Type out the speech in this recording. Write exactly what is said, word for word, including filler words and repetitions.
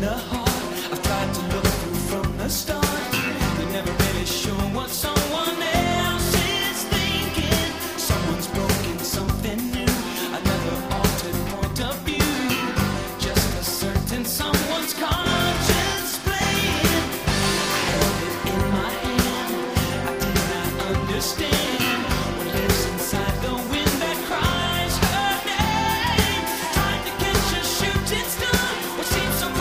in the heart. I've tried to look through from the start.